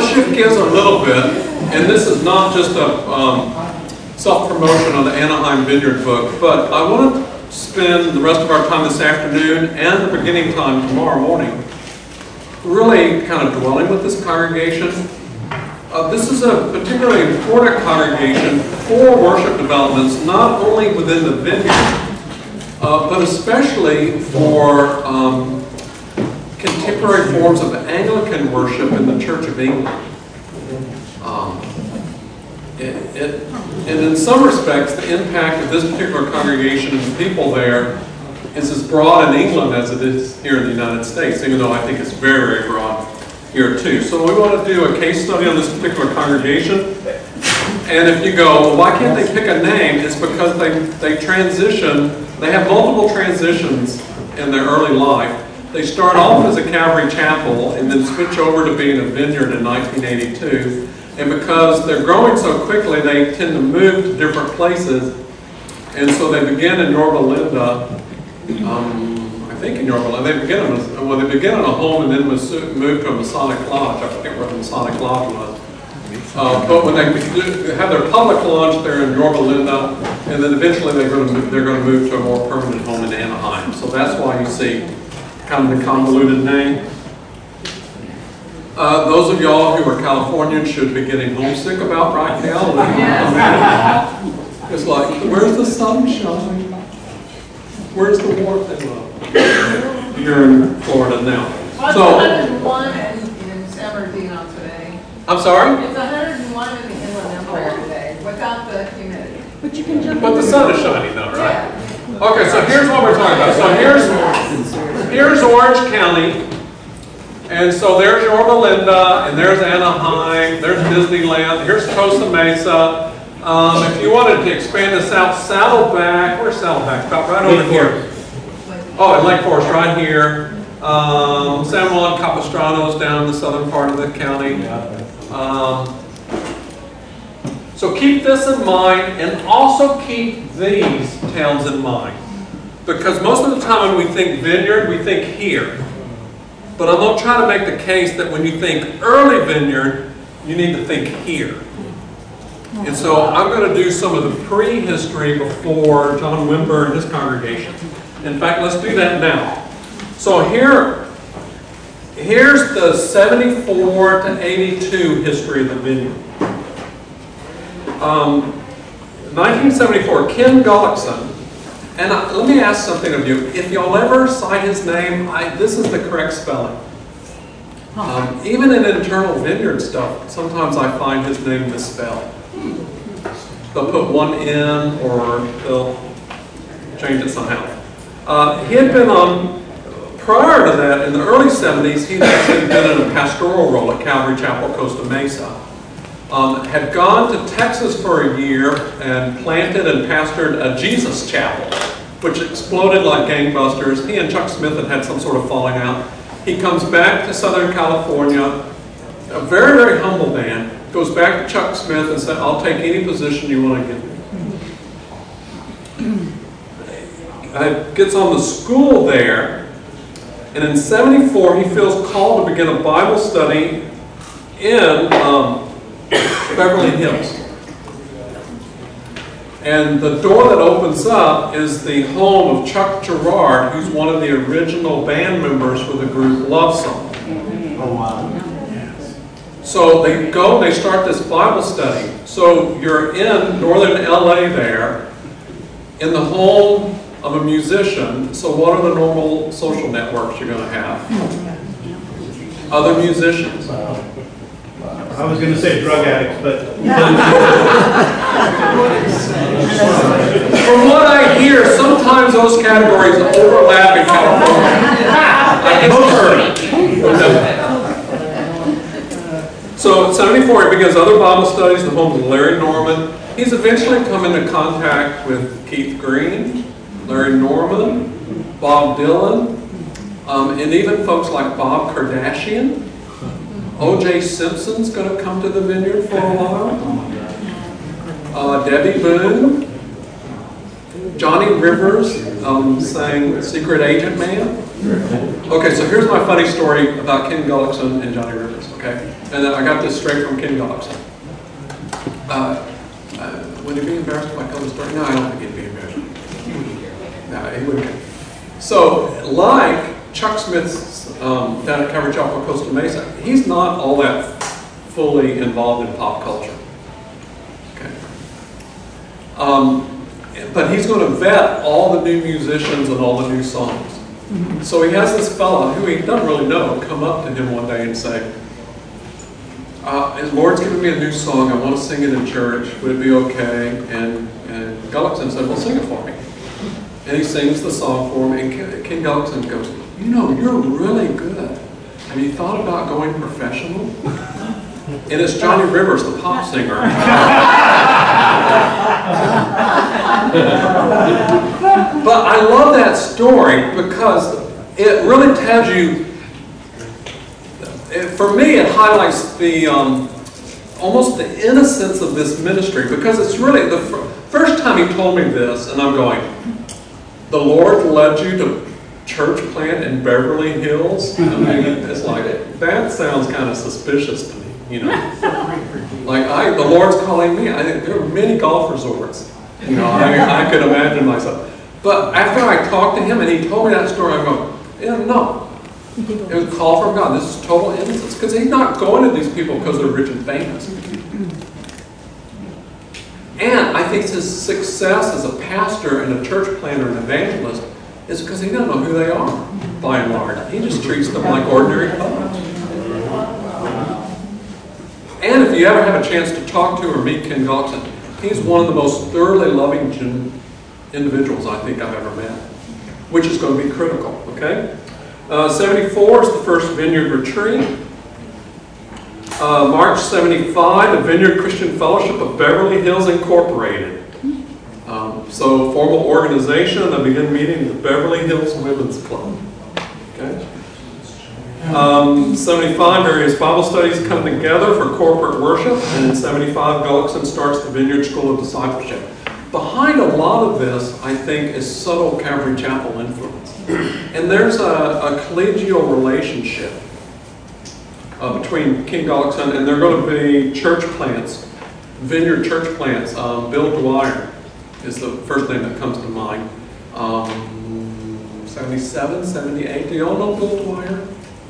shift gears a little bit, and this is not just a self-promotion on the Anaheim Vineyard book, but I want to spend the rest of our time this afternoon and the beginning time tomorrow morning really kind of dwelling with this congregation. This is a particularly important congregation for worship developments, not only within the vineyard, but especially for contemporary forms of Anglican worship in the Church of England. And in some respects, the impact of this particular congregation and the people there is as broad in England as it is here in the United States, even though I think it's very, very broad here too. So we want to do a case study on this particular congregation. And if you go, well, why can't they pick a name? It's because they transition, they have multiple transitions in their early life. They start off as a Calvary Chapel and then switch over to being a vineyard in 1982. And because they're growing so quickly, they tend to move to different places. And so they begin in Yorba Linda, I think in Yorba Linda. They begin in a home and then move to a Masonic Lodge. I forget where the Masonic Lodge was. But when they have their public launch, they're in Yorba Linda, and then eventually they're going to move to a more permanent home in Anaheim. So that's why you see kind of the convoluted name. Those of y'all who are Californians should be getting homesick about Raquel. It's like, where's the sunshine? Where's the warmth in love? You're in Florida now. Well, So, it's 101 in San Bernardino today. I'm sorry? It's 101 in the Inland Empire today, without the humidity. But you can jump. But the sun is shining though, right? Yeah. Okay, so here's what we're talking about. So here's Orange County. And so there's Yorba Linda, and there's Anaheim, there's Disneyland, here's Costa Mesa. If you wanted to expand this out, Saddleback, where's Saddleback? About right over here. Oh, and Lake Forest right here. San Juan Capistrano is down in the southern part of the county. So keep this in mind, and also keep these towns in mind. Because most of the time when we think vineyard, we think here. But I'm going to try to make the case that when you think early vineyard, you need to think here. And so I'm going to do some of the prehistory before John Wimber and his congregation. In fact, let's do that now. So here's the 74 to 82 history of the vineyard. 1974, Ken Gullickson. And let me ask something of you. If you'll ever cite his name, this is the correct spelling. Even in internal vineyard stuff, sometimes I find his name misspelled. They'll put one in or they'll change it somehow. He had been on, prior to that, in the early 70s, he'd actually been in a pastoral role at Calvary Chapel, Costa Mesa. Had gone to Texas for a year and planted and pastored a Jesus Chapel, which exploded like gangbusters. He and Chuck Smith had some sort of falling out. He comes back to Southern California, a very, very humble man, goes back to Chuck Smith and said, I'll take any position you want to give me. Gets on the school there, and in 74 he feels called to begin a Bible study in Beverly Hills. And the door that opens up is the home of Chuck Girard, who's one of the original band members for the group Love Song. Oh, wow. So they go and they start this Bible study. So you're in northern LA there, in the home of a musician. So what are the normal social networks you're going to have? Other musicians. I was going to say drug addicts, but... From what I hear, sometimes those categories overlap in California. So in 74, he begins other Bible studies, the home of Larry Norman. He's eventually come into contact with Keith Green, Larry Norman, Bob Dylan, and even folks like Bob Kardashian. O.J. Simpson's going to come to the vineyard for a while. Debbie Boone. Johnny Rivers sang Secret Agent Man. Okay, so here's my funny story about Ken Gullickson and Johnny Rivers, okay? And I got this straight from Ken Gullickson. Would he be embarrassed if I tell the story? No, I don't think he'd be embarrassed. No, he wouldn't. So, like Chuck Smith's down at Calvary Chapel, Costa Mesa, he's not all that fully involved in pop culture. Okay. But he's going to vet all the new musicians and all the new songs. So he has this fella who he doesn't really know come up to him one day and say, "His Lord's giving me a new song. I want to sing it in church. Would it be okay?" And Gullickson said, "Well, sing it for me." And he sings the song for him. And Ken Gullickson goes, "You know, you're really good. Have you thought about going professional?" And it's Johnny Rivers, the pop singer. But I love that story because it really tells you, for me, it highlights the almost the innocence of this ministry, because it's really the first time he told me this, and I'm going, "The Lord led you to church plant in Beverly Hills?" I mean, it's like, that sounds kind of suspicious to me, you know. Like, the Lord's calling me. I think there are many golf resorts. You know, I could imagine myself. But after I talked to him and he told me that story, I'm going, yeah, no. It was a call from God. This is total innocence. Because he's not going to these people because they're rich and famous. And I think his success as a pastor and a church planter and evangelist is because he doesn't know who they are, by and large. He just treats them like ordinary folks. And if you ever have a chance to talk to or meet Ken Gullickson, he's one of the most thoroughly loving individuals I think I've ever met, which is going to be critical, okay? 74 is the first Vineyard Retreat. March 75, the Vineyard Christian Fellowship of Beverly Hills Incorporated. So formal organization, and I begin meeting the Beverly Hills Women's Club. Okay. 75, various Bible studies come together for corporate worship, and in 75, Gullickson starts the Vineyard School of Discipleship. Behind a lot of this, I think, is subtle Calvary Chapel influence. And there's a collegial relationship between Ken Gullickson, and they're going to be church plants, Vineyard church plants. Bill Dwyer is the first name that comes to mind. 77, 78. Do you all know Bill Dwyer?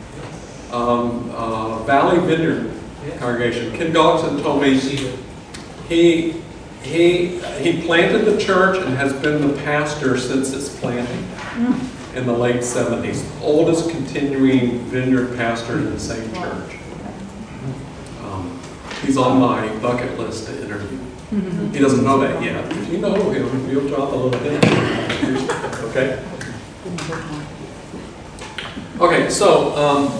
Valley Vineyard congregation. Ken Gullickson told me he planted the church and has been the pastor since its planting in the late 70s. Oldest continuing vineyard pastor in the same church. He's on my bucket list to interview. He doesn't know that yet. If you know him, you'll drop a little hint. Okay? Okay, so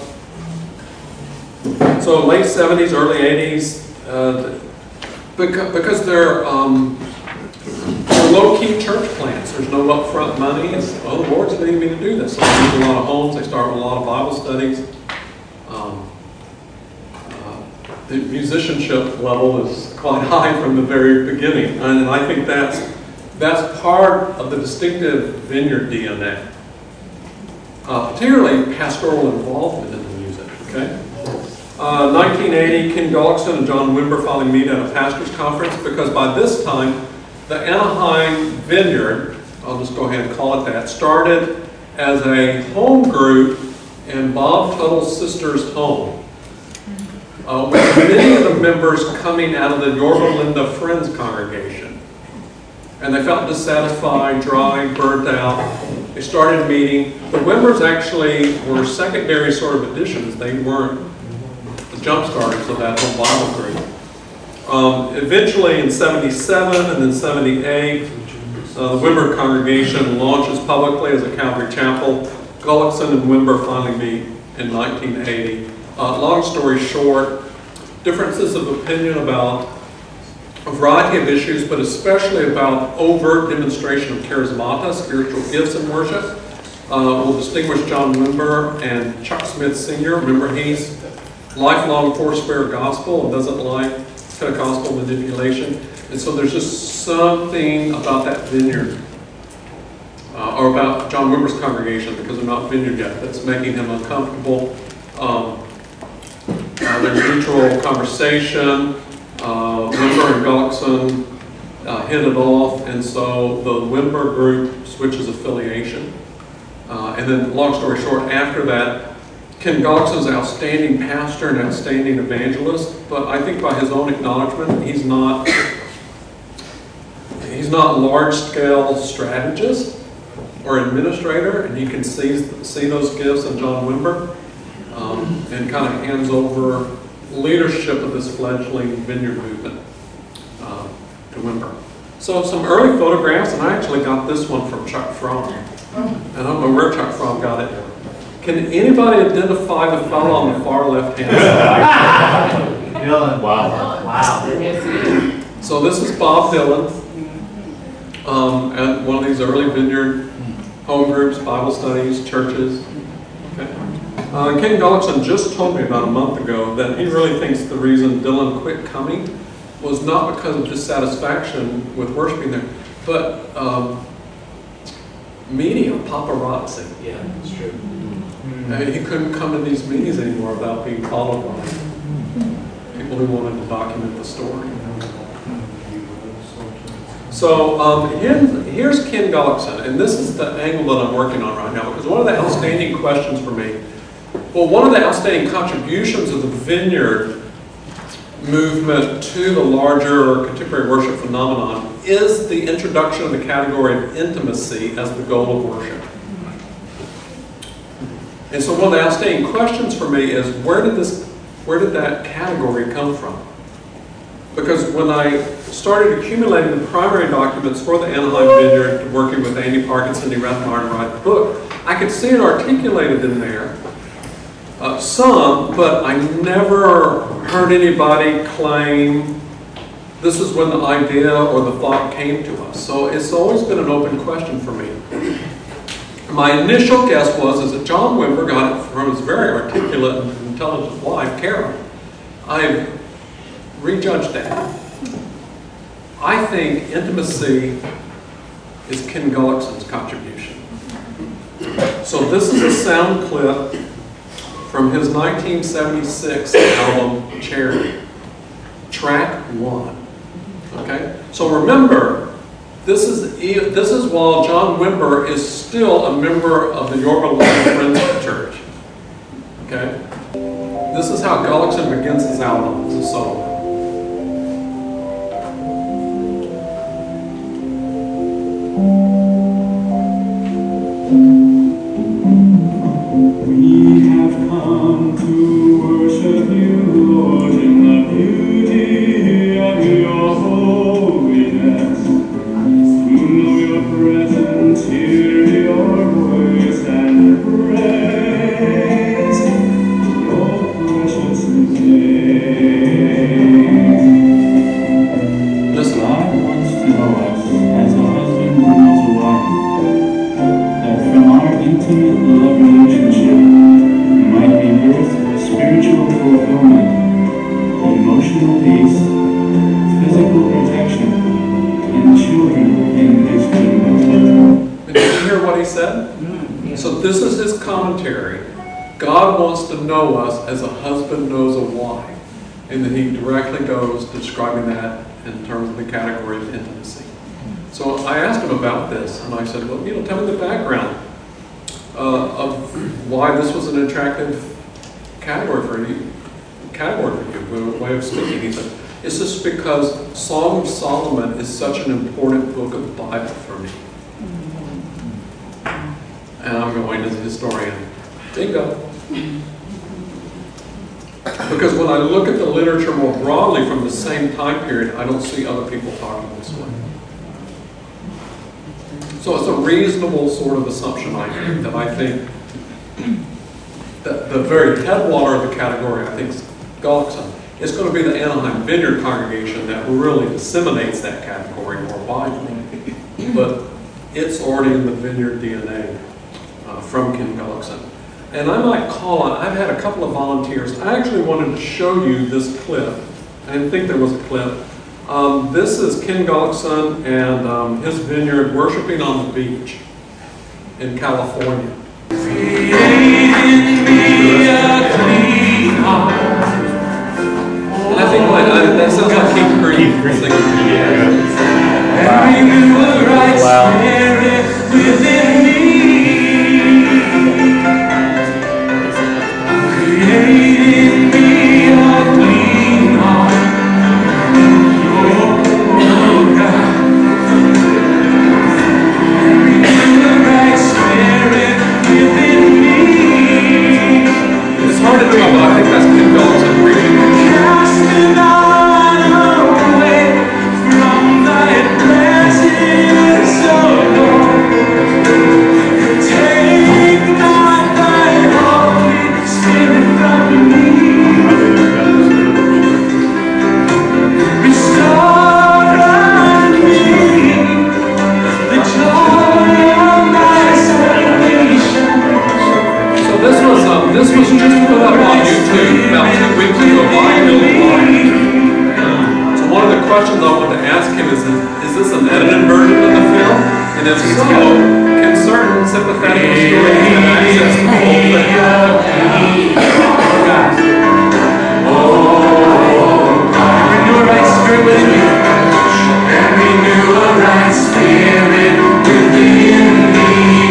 late 70s, early 80s, because they're low-key church plants. There's no upfront money. It's, well, the Lord's leading me to do this. So they use a lot of homes. They start with a lot of Bible studies. The musicianship level is quite high from the very beginning, and I think that's part of the distinctive Vineyard DNA. Particularly pastoral involvement in the music. Okay. 1980, Ken Gullickson and John Wimber finally meet at a pastor's conference, because by this time, the Anaheim Vineyard, I'll just go ahead and call it that, started as a home group in Bob Tuttle's sister's home, with many of the members coming out of the Yorba Linda Friends congregation. And they felt dissatisfied, dry, burnt out. They started meeting. The Wimbers actually were secondary sort of additions. They weren't the jump starters of that whole Bible group. Eventually in 77 and then 78, the Wimber congregation launches publicly as a Calvary Chapel. Gullickson and Wimber finally meet in 1980. Long story short, differences of opinion about a variety of issues, but especially about overt demonstration of charismata, spiritual gifts in worship, will distinguish John Wimber and Chuck Smith Sr. Remember, he's lifelong Foursquare gospel and doesn't like Pentecostal manipulation. And so there's just something about that vineyard or about John Wimber's congregation, because they're not vineyard yet, that's making him uncomfortable. Their mutual conversation, Wimber and Gullickson hit it off, and so the Wimber group switches affiliation. And then, long story short, after that, Ken Gullickson's an outstanding pastor and outstanding evangelist, but I think by his own acknowledgement, he's not a large-scale strategist or administrator, and you can see those gifts in John Wimber, and kind of hands over leadership of this fledgling vineyard movement to Wimber. So some early photographs, and I actually got this one from Chuck Fromm. I don't know where Chuck Fromm got it. Can anybody identify the fellow on the far left-hand side? Dylan. Wow. Wow. Yes, it is. So this is Bob Dylan at one of these early vineyard home groups, Bible studies, churches. Okay. Ken Gullickson just told me about a month ago that he really thinks the reason Dylan quit coming was not because of dissatisfaction with worshiping there, but media, paparazzi. Yeah, that's true. He couldn't come to these meetings anymore without being followed by people who wanted to document the story. So here's Ken Gullickson, and this is the angle that I'm working on right now, because one of the outstanding questions for me, well, one of the outstanding contributions of the vineyard movement to the larger contemporary worship phenomenon is the introduction of the category of intimacy as the goal of worship. And so one of the outstanding questions for me is, where did that category come from? Because when I started accumulating the primary documents for the Anaheim Vineyard, working with Andy Park and Cindy Rathmeyer to write the book, I could see it articulated in there, some, but I never heard anybody claim this is when the idea or the thought came to us. So it's always been an open question for me. My initial guess was that John Wimber got it from his very articulate and intelligent wife, Carol. I've rejudged that. I think intimacy is Ken Gullickson's contribution. So this is a sound clip from his 1976 album, Charity, track 1. Okay? So remember, this is while John Wimber is still a member of the Yorba Linda Friends Church. Okay? This is how Gullickson begins his album as a solo. We have come to worship you, Lord, in the beauty of your holiness. To know your presence, hear your voice, and praise your precious name. Listen. God wants to know us as a husband knows a wife, that from our intimate love relationship might be birthed spiritual fulfillment, emotional peace, physical protection, and children in His kingdom. Did you hear what he said? So this is his commentary. God wants to know us as a husband knows a wife. And then he directly goes describing that in terms of the category of intimacy. So I asked him about this, and I said, well, tell me the background of why this was an attractive category for you, way of speaking. He said, it's just because Song of Solomon is such an important book of the Bible for me. And I'm going as a historian, bingo. Because when I look at the literature more broadly from the same time period, I don't see other people talking this way. So it's a reasonable sort of assumption I make that I think that the very headwater of the category, I think, is Gullickson. It's going to be the Anaheim Vineyard congregation that really disseminates that category more widely. But it's already in the Vineyard DNA from Ken Gullickson. And I might call on, I've had a couple of volunteers. I actually wanted to show you this clip. I didn't think there was a clip. This is Ken Gullickson and his vineyard worshiping on the beach. in California. And I think that sounds like Keith Green singing. Wow. It's hard to do, but I think that's Ken Gullickson preaching. This was just put up on YouTube about 2 weeks ago by Bill White. So one of the questions I wanted to ask him is this an edited version of the film? And if so, can certain sympathetic stories have access to the whole thing? Renew a right spirit within me. And renew a right spirit within me.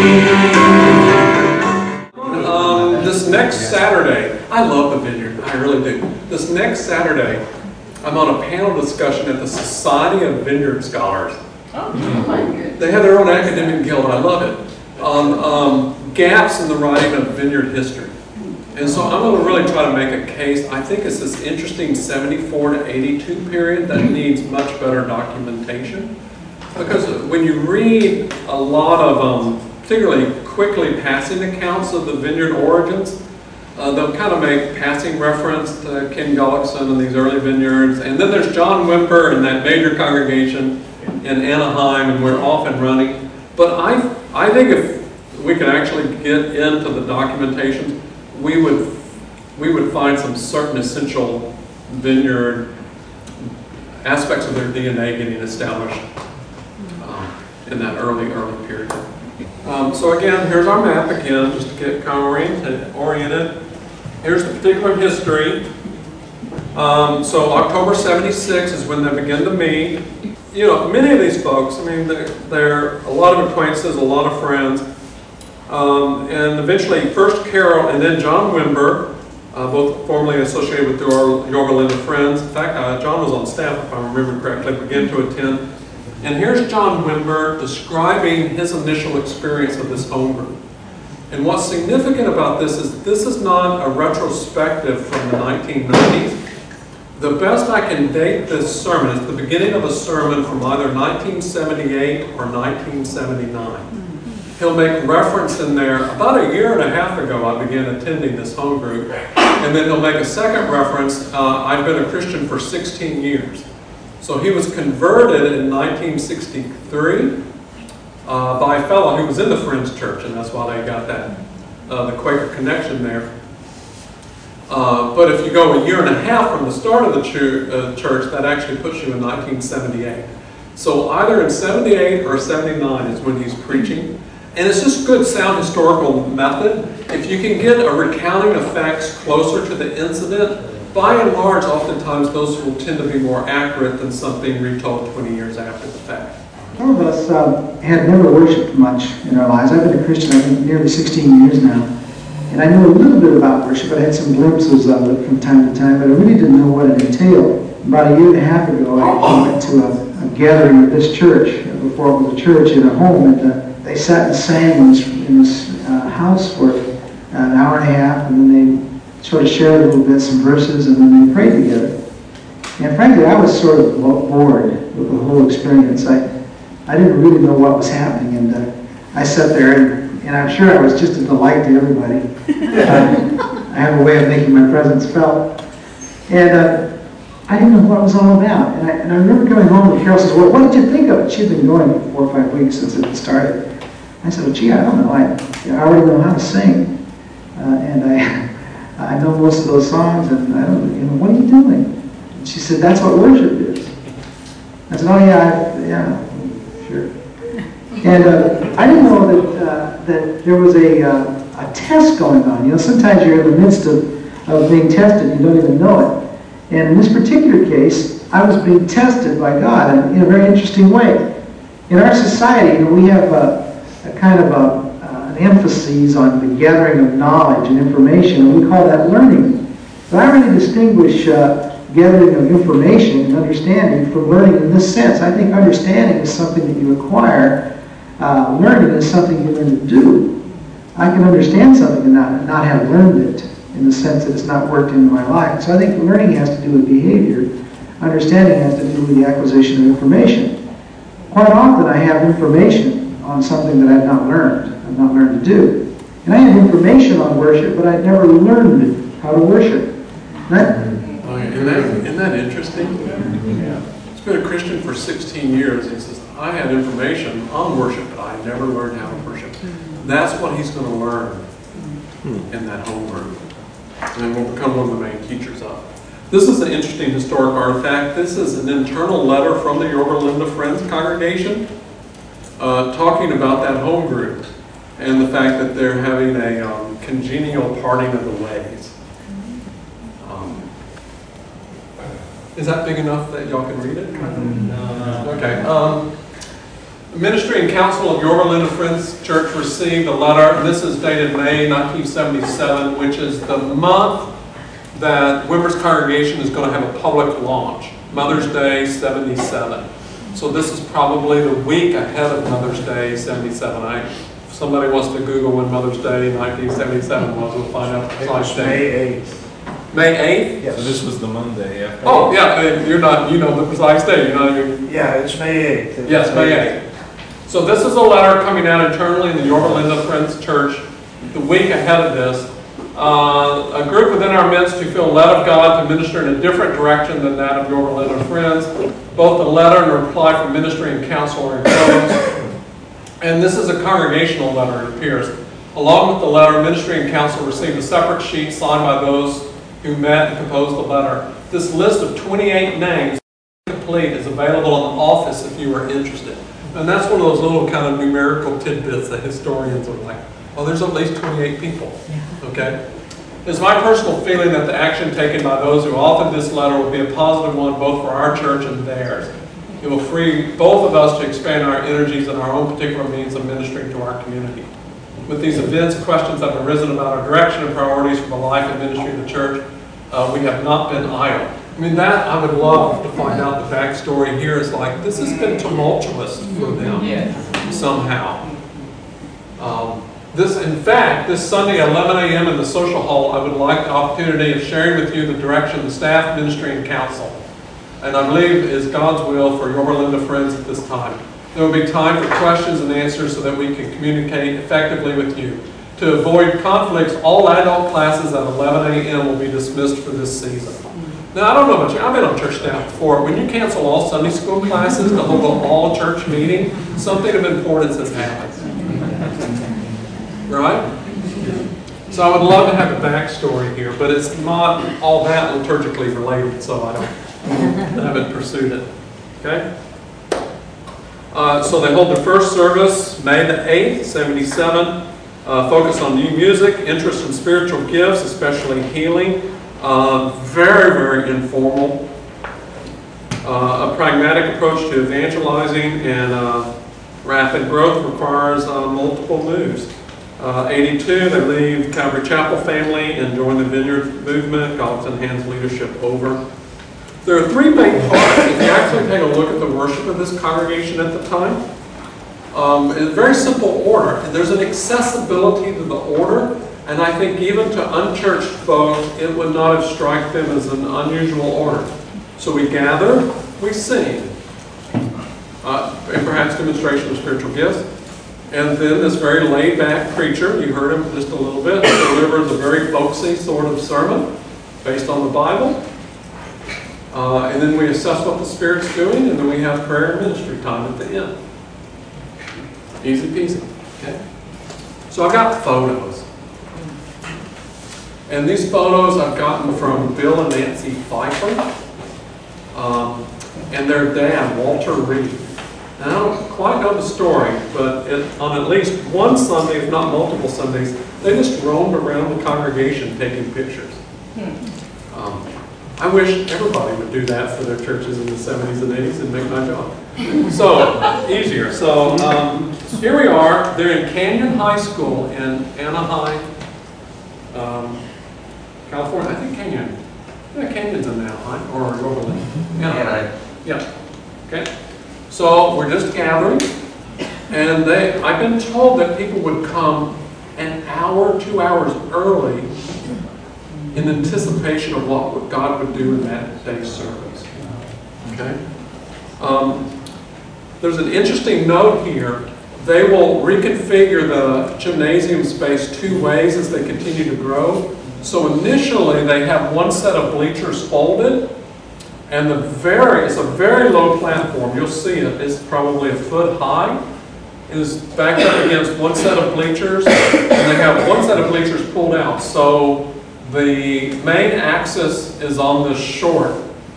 This next Saturday, I love the Vineyard, I really do. This next Saturday, I'm on a panel discussion at the Society of Vineyard Scholars. Oh, my goodness. They have their own academic guild, I love it, on gaps in the writing of vineyard history. And so I'm going to really try to make a case. I think it's this interesting 74 to 82 period that needs much better documentation. Because when you read a lot of particularly quickly passing accounts of the vineyard origins, they'll kind of make passing reference to Ken Gullickson and these early vineyards. And then there's John Wimper and that major congregation in Anaheim, and we're off and running. But I think if we could actually get into the documentation, we would find some certain essential vineyard aspects of their DNA getting established in that early period. So again, here's our map again, just to get kind of oriented. Here's the particular history. So October 76 is when they begin to meet. You know, many of these folks, I mean, they're a lot of acquaintances, a lot of friends. And eventually, first Carol and then John Wimber, both formerly associated with the Yorba Linda Friends. In fact, John was on staff, if I remember correctly, began to attend. And here's John Wimber describing his initial experience of this home group. And what's significant about this is not a retrospective from the 1990s. The best I can date this sermon is the beginning of a sermon from either 1978 or 1979. He'll make reference in there, about a year and a half ago I began attending this home group, and then he'll make a second reference, I've been a Christian for 16 years. So he was converted in 1963 by a fellow who was in the Friends Church, and that's why they got that, the Quaker connection there. But if you go a year and a half from the start of the church, that actually puts you in 1978. So either in 78 or 79 is when he's preaching. And it's just good sound historical method. If you can get a recounting of facts closer to the incident, by and large, oftentimes those will tend to be more accurate than something retold 20 years after the fact. Some of us had never worshipped much in our lives. I've been a Christian, I've been nearly 16 years now. And I knew a little bit about worship. I had some glimpses of it from time to time, but I really didn't know what it entailed. About a year and a half ago, I went to a gathering of this church, before it was a church, in a home, and they sat and sang in this house for an hour and a half, and then they sort of shared a little bit, some verses, and then they prayed together. And frankly, I was sort of bored with the whole experience. I didn't really know what was happening, and I sat there, and I'm sure I was just a delight to everybody. I have a way of making my presence felt. And I didn't know what it was all about. And I remember coming home, and Carol says, "Well, what did you think of it?" She'd been going for 4 or 5 weeks since it had started. I said, "Well, gee, I don't know. I already know how to sing. And I know most of those songs, and I don't, what are you doing?" And she said, "That's what worship is." I said, "Oh, yeah, sure." And I didn't know that there was a test going on. You know, sometimes you're in the midst of being tested, and you don't even know it. And in this particular case, I was being tested by God in a very interesting way. In our society, you know, we have a kind of an emphasis on the gathering of knowledge and information, and we call that learning. But I really distinguish gathering of information and understanding from learning in this sense. I think understanding is something that you acquire. Learning is something you learn to do. I can understand something and not have learned it in the sense that it's not worked into my life. So I think learning has to do with behavior. Understanding has to do with the acquisition of information. Quite often I have information on something that I've not learned to do. And I have information on worship, but I've never learned how to worship. Isn't that interesting? He's been a Christian for 16 years. He says, I had information on worship, but I never learned how to worship. That's what he's going to learn in that homeroom. And will become one of the main teachers of it. This is an interesting historic artifact. This is an internal letter from the Yorba Linda Friends congregation talking about that home group and the fact that they're having a congenial parting of the ways. Is that big enough that y'all can read it? No. Okay. The Ministry and Council of Yorba Linda Friends Church received a letter, and this is dated May 1977, which is the month that Wimber's congregation is going to have a public launch, Mother's Day 77. So this is probably the week ahead of Mother's Day 77. If somebody wants to Google when Mother's Day 1977 was, we'll find out the precise date. May 8th. May 8th? Yes. So this was the Monday after. Oh, yeah, you're not, you know the precise date. You're not even... Yeah, it's May 8th. Yes, May 8th. So this is a letter coming out internally in the Yorba Linda Friends Church the week ahead of this. A group within our midst who feel led of God to minister in a different direction than that of Yorba Linda Friends. Both the letter and reply from Ministry and Council are enclosed. And this is a congregational letter, it appears. Along with the letter, Ministry and Council received a separate sheet signed by those who met and composed the letter. This list of 28 names, complete, is available in the office if you are interested. And that's one of those little kind of numerical tidbits that historians are like, well, there's at least 28 people. Okay? It's my personal feeling that the action taken by those who authored this letter will be a positive one both for our church and theirs. It will free both of us to expand our energies and our own particular means of ministering to our community. With these events, questions have arisen about our direction and priorities for the life and ministry of the church. We have not been idle. I mean, that I would love to find out the backstory here. Is like, this has been tumultuous for them somehow. In fact, this Sunday at 11 a.m. in the social hall, I would like the opportunity of sharing with you the direction of the staff, ministry, and council. And I believe is God's will for Yorba Linda Friends at this time. There will be time for questions and answers so that we can communicate effectively with you. To avoid conflicts, all adult classes at 11 a.m. will be dismissed for this season. Now, I don't know about you. I've been on church staff before. When you cancel all Sunday school classes to hold an all-church meeting, something of importance has happened. Right? So I would love to have a backstory here, but it's not all that liturgically related, so I haven't pursued it. Okay? So they hold the first service May the 8th, 77. Focus on new music, interest in spiritual gifts, especially healing. Very, very informal. A pragmatic approach to evangelizing and rapid growth requires multiple moves. 82, they leave Calvary Chapel family and join the Vineyard movement. God's hands leadership over. There are three main parts. If you actually take a look at the worship of this congregation at the time, in a very simple order. There's an accessibility to the order, and I think even to unchurched folks, it would not have struck them as an unusual order. So we gather, we sing, and perhaps demonstration of spiritual gifts. And then this very laid-back preacher, you heard him just a little bit, delivers a very folksy sort of sermon based on the Bible. And then we assess what the Spirit's doing, and then we have prayer and ministry time at the end. Easy peasy. Okay? So I've got photos. And these photos I've gotten from Bill and Nancy Pfeiffer and their dad, Walter Reed. And I don't quite know the story, but on at least one Sunday, if not multiple Sundays, they just roamed around the congregation taking pictures. I wish everybody would do that for their churches in the 70s and 80s and make my job. So, easier. So, here we are. They're in Canyon High School in Anaheim, California. I think Canyon. Yeah, Canyon's in Anaheim, or Overland. Anaheim. Yeah. Okay. So, we're just gathering. And I've been told that people would come an hour, 2 hours early in anticipation of what God would do in that day's service. Okay? There's an interesting note here. They will reconfigure the gymnasium space 2 ways as they continue to grow. So initially they have one set of bleachers folded, and it's a very low platform. You'll see it. It's probably 1 foot high. It is backed up against one set of bleachers, and they have one set of bleachers pulled out. So the main axis is on the short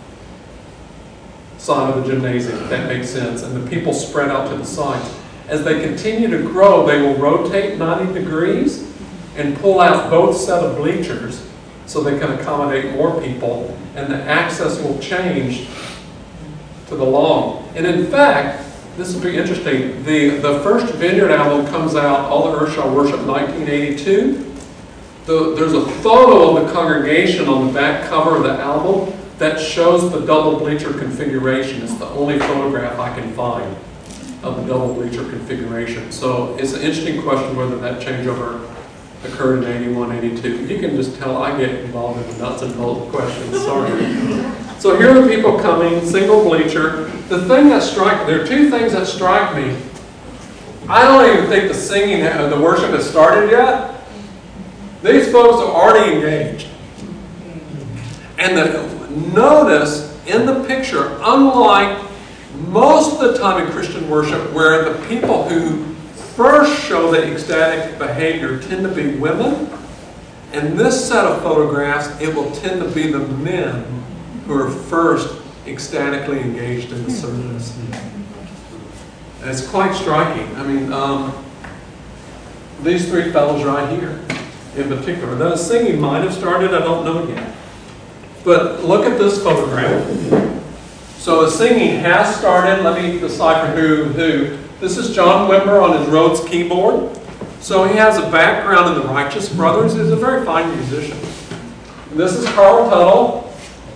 side of the gymnasium, if that makes sense, and the people spread out to the sides. As they continue to grow, they will rotate 90 degrees and pull out both set of bleachers so they can accommodate more people, and the access will change to the long. And in fact, this will be interesting, the first Vineyard album comes out, All the Earth Shall Worship, 1982. There's a photo of the congregation on the back cover of the album that shows the double bleacher configuration. It's the only photograph I can find of the double bleacher configuration. So it's an interesting question whether that changeover occurred in 81, 82. You can just tell I get involved in the nuts and bolts questions, sorry. So here are the people coming, single bleacher. There are 2 things that strike me. I don't even think the singing, the worship has started yet. These folks are already engaged. And notice in the picture, unlike most of the time in Christian worship, where the people who first show the ecstatic behavior tend to be women, in this set of photographs, it will tend to be the men who are first ecstatically engaged in the service. And it's quite striking. I mean, these 3 fellows right here, in particular. The singing might have started, I don't know yet. But look at this photograph. So the singing has started. Let me decipher who. This is John Wimber on his Rhodes keyboard. So he has a background in the Righteous Brothers. He's a very fine musician. This is Carl Tuttle.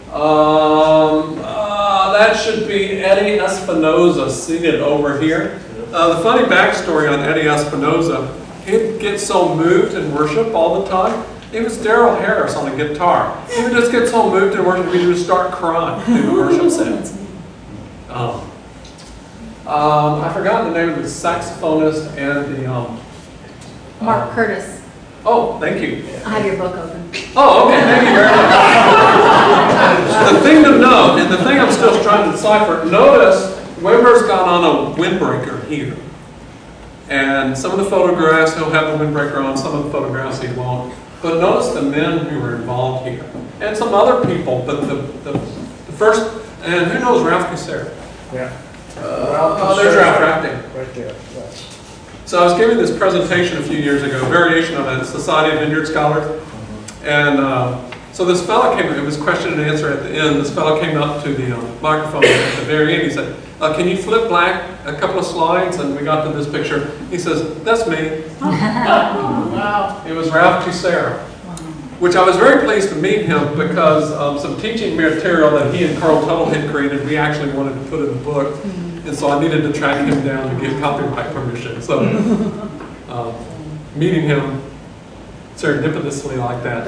That should be Eddie Espinoza seated over here. The funny backstory on Eddie Espinoza, he'd get so moved in worship all the time. It was Daryl Harris on the guitar. He would just get so moved in worship, he would just start crying in the worship sets. I forgot the name of the saxophonist and the... Mark Curtis. Oh, thank you. I have your book open. Oh, okay, thank you very much. The thing to note, and the thing I'm still trying to decipher, notice Wimber's got on a windbreaker here. And some of the photographs, he'll have the windbreaker on, some of the photographs he won't. But notice the men who are involved here. And some other people, but the first, and who knows Ralph Cusser? Yeah. There's Ralph Rafting. Right there. Yes. So I was giving this presentation a few years ago, a variation of a Society of Vineyard Scholars. And so this fellow came, it was question and answer at the end, this fellow came up to the microphone at the very end. He said, can you flip back a couple of slides? And we got to this picture. He says, that's me. Wow. It was Ralph Cusser, which I was very pleased to meet him because some teaching material that he and Carl Tuttle had created, we actually wanted to put in the book. And so I needed to track him down to get copyright permission. So meeting him serendipitously like that.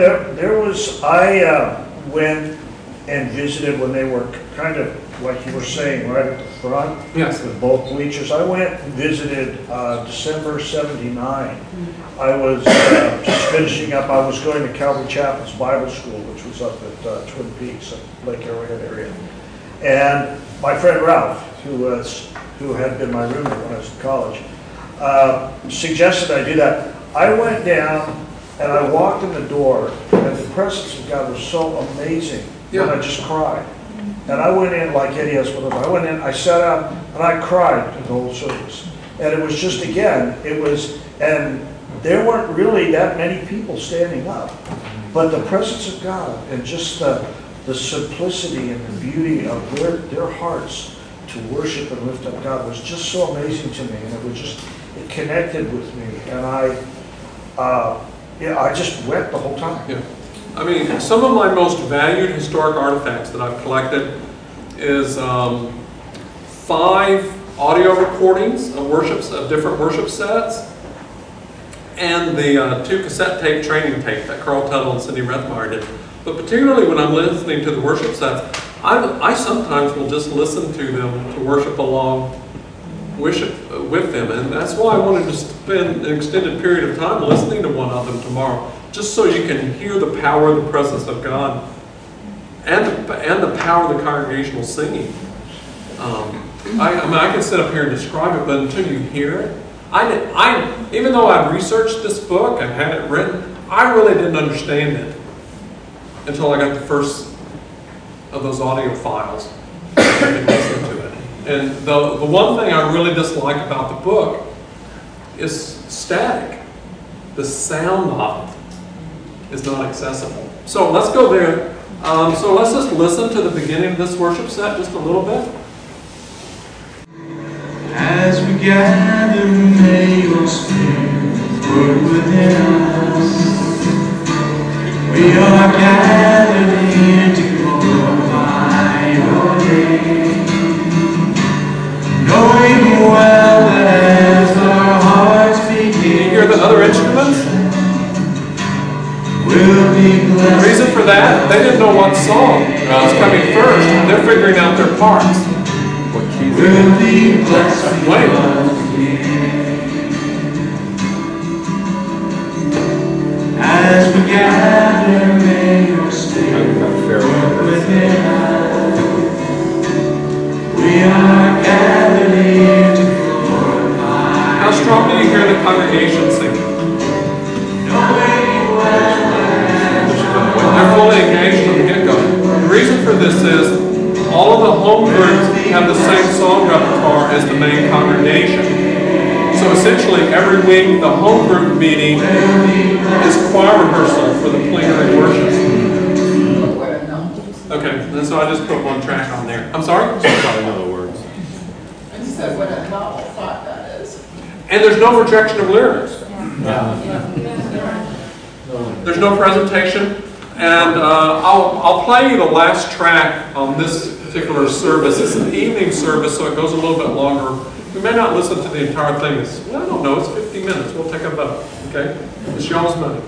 I went and visited when they were kind of, like you were saying, right at the front. Yes. With both bleachers. I went and visited December '79. I was just finishing up. I was going to Calvary Chapel's Bible School, which was up at Twin Peaks, Lake Arrowhead area. And my friend Ralph, who had been my roommate when I was in college, suggested I do that. I went down and I walked in the door, and the presence of God was so amazing that I just cried. And I went in like Eddie has with him. I went in, I sat up, and I cried through the whole service. And it was just, again, and there weren't really that many people standing up. But the presence of God and just the simplicity and the beauty of their hearts to worship and lift up God was just so amazing to me. And it connected with me. And I just wept the whole time. Yeah. I mean, some of my most valued historic artifacts that I've collected is 5 audio recordings of different worship sets, and the 2 cassette tape training tape that Carl Tuttle and Cindy Rethmeyer did. But particularly when I'm listening to the worship sets, I sometimes will just listen to them to worship along with them, and that's why I wanted to spend an extended period of time listening to one of them tomorrow, just so you can hear the power of the presence of God and the power of the congregational singing. I can sit up here and describe it, but until you hear it, even though I've researched this book, I've had it written, I really didn't understand it until I got the first of those audio files and listened to it. And the one thing I really dislike about the book is static. The sound of it is not accessible. So let's go there. So let's just listen to the beginning of this worship set just a little bit. As we gather, may your Spirit work within us. We are gathered here to glorify your name, knowing well that as our hearts begin, Can you hear the other instruments? we'll be blessed. The reason for that, they didn't know what song was coming first. They're figuring out their parts. We'll be blessed. Wait. As we gather, may your Spirit work within us. We are gathered here to glorify. How strong do you hear the congregation singing? Knowing well They're fully engaged from the get-go. The reason for this is all of the home groups have the same song repertoire as the main congregation. So essentially, every week the home group meeting is choir rehearsal for the plenary worship. Okay, and so I just put one track on there. I'm sorry? I know the words. I just said what a novel thought that is. And there's no rejection of lyrics. There's no presentation. And I'll play you the last track on this particular service. It's an evening service, so it goes a little bit longer. We may not listen to the entire thing. I don't know, it's 50 minutes. We'll take a vote, okay? It's y'all's money.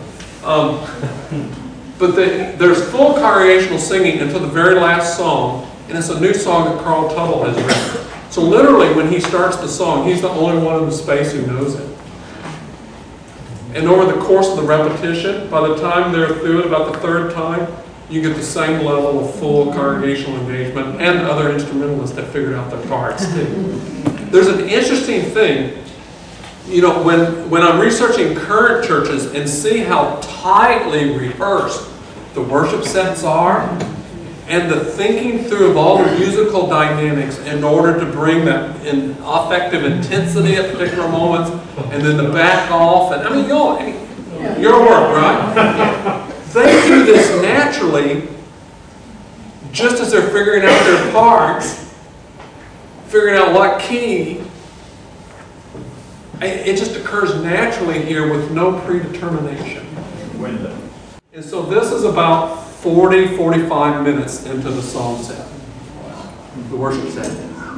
But there's full congregational singing until the very last song, and it's a new song that Carl Tuttle has written. So literally, when he starts the song, he's the only one in the space who knows it. And over the course of the repetition, by the time they're through it about the 3rd time, you get the same level of full congregational engagement, and other instrumentalists have figured out their parts too. There's an interesting thing, you know, when I'm researching current churches and see how tightly rehearsed the worship sets are, and the thinking through of all the musical dynamics in order to bring that in affective intensity at particular moments, and then the back off, and I mean, your work, right? They do this naturally, just as they're figuring out their parts, figuring out what key. It just occurs naturally here with no predetermination. Window. And so this is about 40, 45 minutes into the song set, the worship set.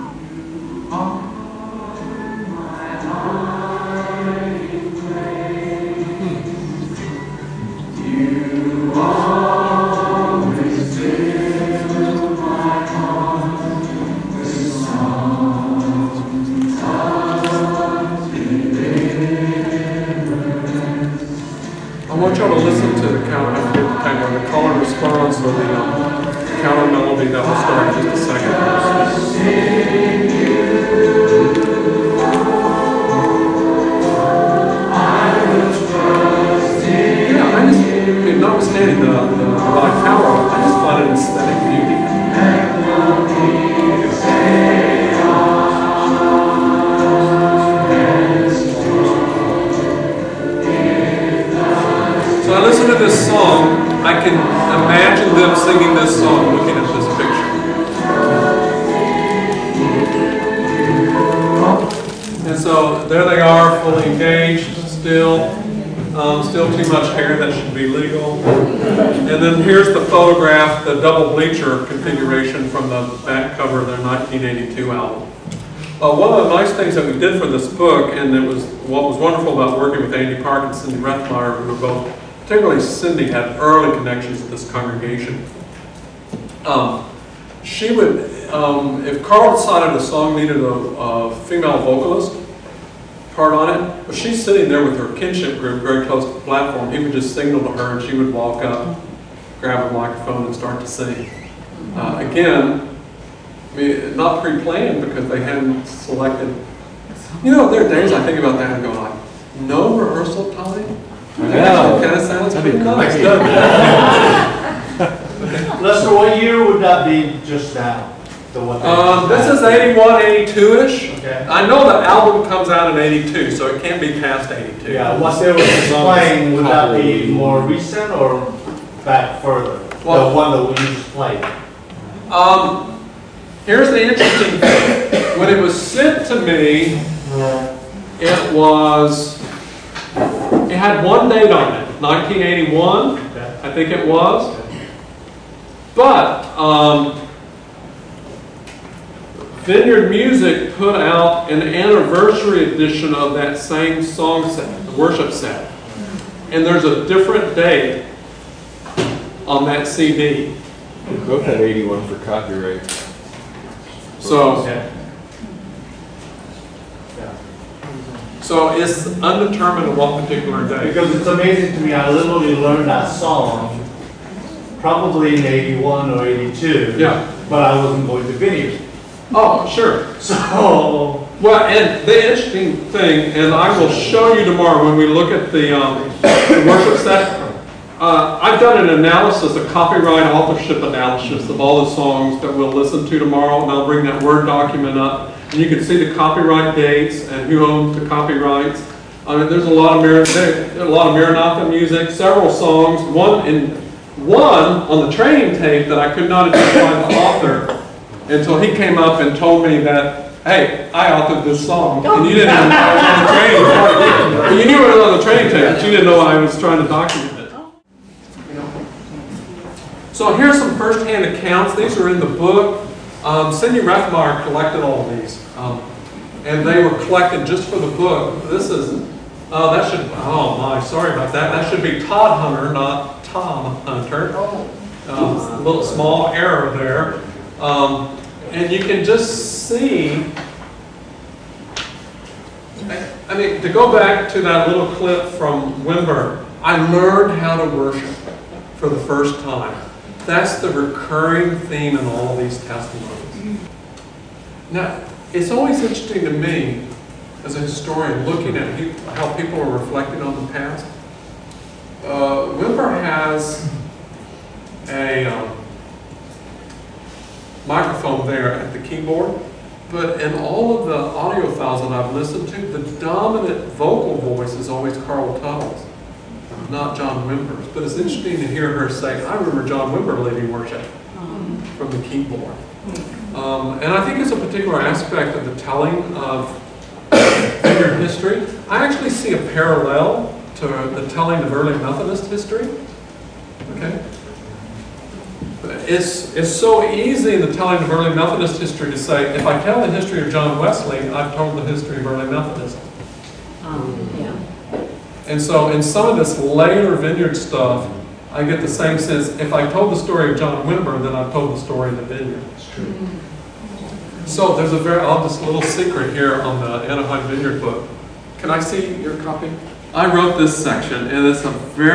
I want y'all to listen to the call and response or the counter melody that will start in just a second. Yeah, notwithstanding the tower, I just find it aesthetic beauty. there they are, fully engaged, still. Still too much hair, that should be legal. And then here's the photograph, the double bleacher configuration from the back cover of their 1982 album. One of the nice things that we did for this book, and it was what was wonderful about working with Andy Park and Cindy Rethmeyer, who were both, particularly Cindy, had early connections with this congregation. She would, if Carl decided a song needed a female vocalist part on it, but she's sitting there with her kinship group very close to the platform, he would just signal to her and she would walk up, grab a microphone and start to sing. Again, I mean, not pre-planned because they hadn't selected. You know, there are days I think about that and go like, no rehearsal time? That kind of sounds pretty nice, doesn't it? Lester, what year would that be just now? The one this is 81, 82-ish. Okay. I know the album comes out in 82, so it can't be past 82. Yeah, what they were playing, would that be more recent or back further? Well, the one that we just played. Here's the interesting thing. When it was sent to me, it had one date on it, 1981, I think it was. But Vineyard Music put out an anniversary edition of that same song set, the worship set. And there's a different date on that CD. We both had 81 for copyright. So it's undetermined on what particular day. Because it's amazing to me, I literally learned that song probably in 81 or 82. Yeah. But I wasn't going to Vineyard. Oh, sure. So, well, and the interesting thing, and I will show you tomorrow when we look at the worship set, I've done an analysis, a copyright authorship analysis of all the songs that we'll listen to tomorrow, and I'll bring that Word document up, and you can see the copyright dates and who owns the copyrights. I mean, there's a lot of Maranatha music, several songs, one on the training tape that I could not identify the author until he came up and told me that, hey, I authored this song, and you didn't know I was on the training tape. You knew it was on the training tape, but you didn't know I was trying to document it. So here's some first-hand accounts. These are in the book. Cindy Rethmeyer collected all of these, and they were collected just for the book. This is, oh my, sorry about that. That should be Todd Hunter, not Tom Hunter. A little small error there. And you can just see, I mean, to go back to that little clip from Wimber, I learned how to worship for the first time. That's the recurring theme in all of these testimonies. Now, it's always interesting to me, as a historian, looking at how people are reflecting on the past. Wimber has a microphone there at the keyboard, but in all of the audio files that I've listened to, the dominant vocal voice is always Carl Tuttle's, not John Wimber's. But it's interesting to hear her say, I remember John Wimber leading worship from the keyboard. And I think it's a particular aspect of the telling of Vineyard history. I actually see a parallel to the telling of early Methodist history. Okay? It's so easy in the telling of early Methodist history to say, if I tell the history of John Wesley, I've told the history of early Methodism. And so in some of this later Vineyard stuff, I get the same sense, if I told the story of John Wimber, then I've told the story of the Vineyard. It's true. So there's a just a little secret here on the Anaheim Vineyard book. Can I see your copy? I wrote this section, and it's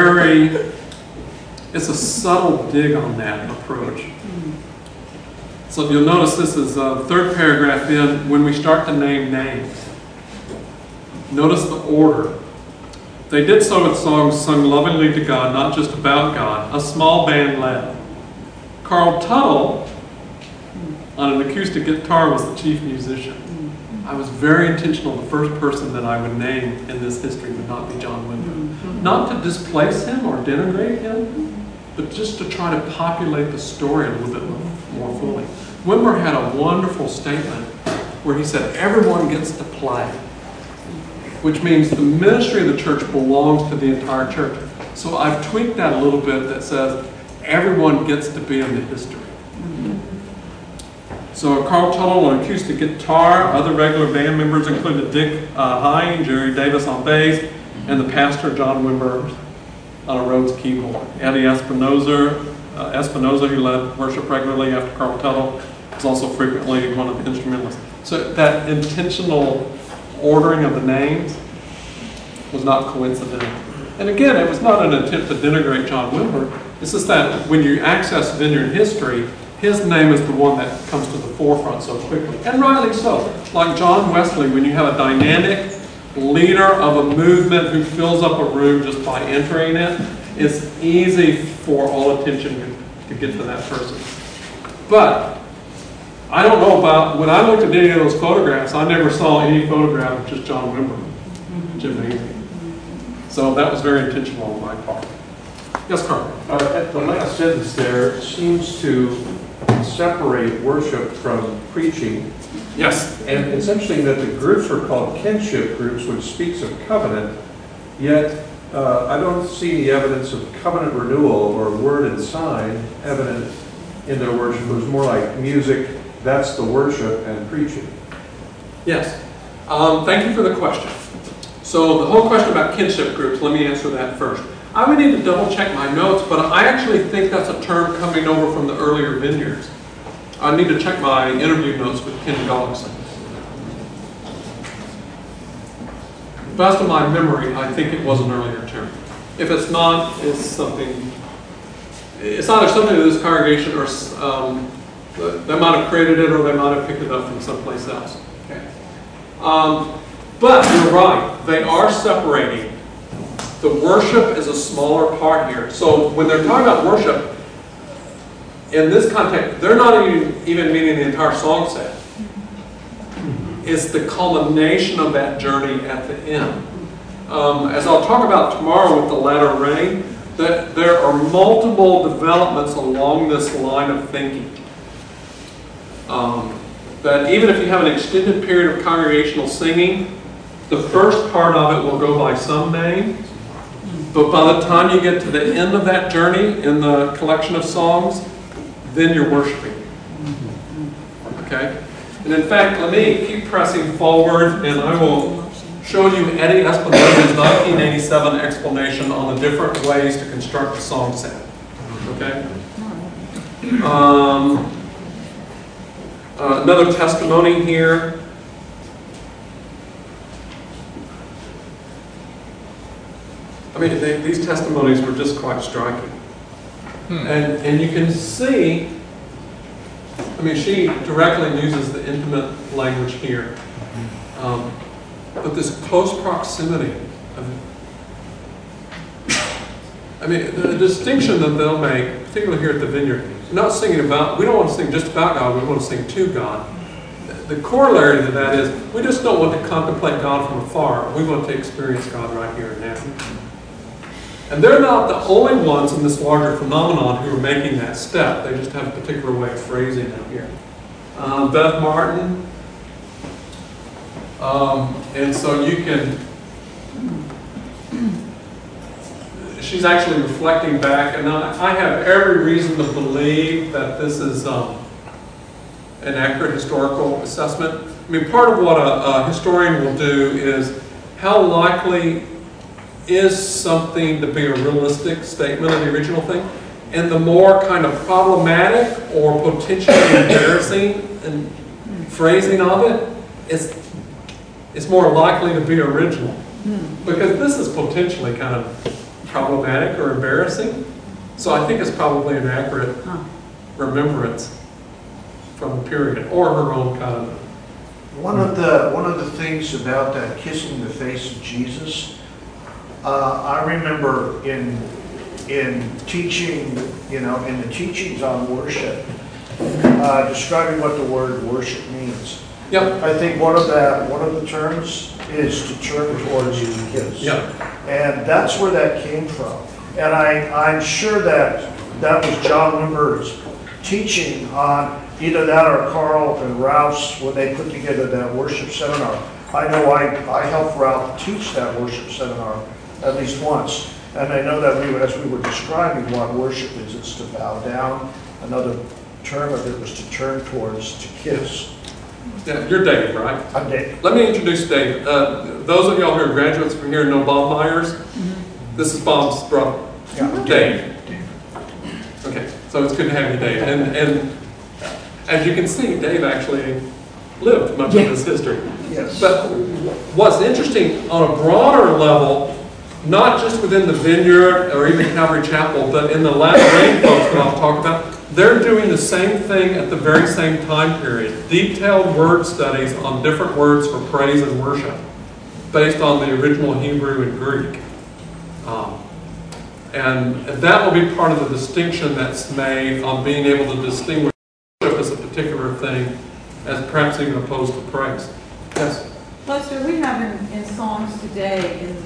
a subtle dig on that approach. So you'll notice this is the third paragraph in, when we start to name names. Notice the order. They did so with songs sung lovingly to God, not just about God. A small band led. Carl Tuttle, on an acoustic guitar, was the chief musician. I was very intentional. The first person that I would name in this history would not be John Wimber. Not to displace him or denigrate him, but just to try to populate the story a little bit more fully. Wimber had a wonderful statement where he said, everyone gets to play. which means the ministry of the church belongs to the entire church. So I've tweaked that a little bit that says everyone gets to be in the history. So Carl Tuttle on acoustic guitar, other regular band members included Dick Hine, Jerry Davis on bass, and the pastor John Wimber on a Rhodes keyboard. Eddie Espinoza, who led worship regularly after Carl Tuttle, is also frequently one of the instrumentalists. So that intentional ordering of the names was not coincidental. And again, it was not an attempt to denigrate John Wimber. It's just that when you access Vineyard history, his name is the one that comes to the forefront so quickly, and rightly so. Like John Wesley, when you have a dynamic leader of a movement who fills up a room just by entering it, it's easy for all attention to get to that person. But I don't know about, when I looked at any of those photographs, I never saw any photograph of just John Wimber, gymnasium. So that was very intentional on my part. Yes, Carl? At the last sentence there seems to separate worship from preaching. Yes. And it's interesting that the groups are called kinship groups, which speaks of covenant, yet I don't see the evidence of covenant renewal or word and sign evident in their worship. It was more like music, that's the worship, and preaching. Yes. Thank you for the question. So the whole question about kinship groups, let me answer that first. I would need to double check my notes, but I actually think that's a term coming over from the earlier vineyards. I need to check my interview notes with Ken Gullickson. Best of my memory, I think it was an earlier term. If it's not, it's something. It's either something that this congregation or they might have created it or they might have picked it up from someplace else. Okay. But you're right; they are separating. The worship is a smaller part here. So when they're talking about worship, in this context, they're not even meaning the entire song set. It's the culmination of that journey at the end. As I'll talk about tomorrow with the latter rain, that there are multiple developments along this line of thinking. That even if you have an extended period of congregational singing, the first part of it will go by some name. But by the time you get to the end of that journey in the collection of songs, then you're worshiping. Okay? And in fact, let me keep pressing forward, and I will show you Eddie Espinoza's 1987 explanation on the different ways to construct a song set. Okay? Another testimony here. I mean, these testimonies were just quite striking. And you can see, I mean, she directly uses the intimate language here. But this close proximity, I mean, the distinction that they'll make, particularly here at the Vineyard, not singing about, we don't want to sing just about God, we want to sing to God. The corollary to that is, we just don't want to contemplate God from afar, we want to experience God right here and now. And they're not the only ones in this larger phenomenon who are making that step. They just have a particular way of phrasing it here. Beth Martin. And so you can, she's actually reflecting back, and I have every reason to believe that this is an accurate historical assessment. I mean, part of what a historian will do is how likely is something to be a realistic statement of the original thing, and the more kind of problematic or potentially embarrassing and phrasing of it is more likely to be original, because this is potentially kind of problematic or embarrassing. So I think it's probably an accurate remembrance from the period, or her own kind of. One of the things about that kissing the face of Jesus. I remember in teaching, in the teachings on worship, describing what the word worship means. Yep. I think one of the terms is to turn towards you and kiss. Yep. And that's where that came from. And I'm sure that was John Wimber's teaching on either that or Carl and Ralph's when they put together that worship seminar. I know I helped Ralph teach that worship seminar at least once. And I know that as we were describing what worship is, it's to bow down. Another term of it was to turn towards, to kiss. Yeah, you're Dave, right? I'm Dave. Let me introduce Dave. Those of y'all who are graduates from here know Bob Myers. This is Bob's brother, Yeah. Dave. Okay, so it's good to have you, Dave. And as you can see, Dave actually lived much of his history. Yes. But what's interesting on a broader level, not just within the Vineyard or even Calvary Chapel, but in the Latter Rain folks that I'll talk about, they're doing the same thing at the very same time period. Detailed word studies on different words for praise and worship based on the original Hebrew and Greek. And that will be part of the distinction that's made on being able to distinguish worship as a particular thing as perhaps even opposed to praise. Yes? Lester, we have in songs today in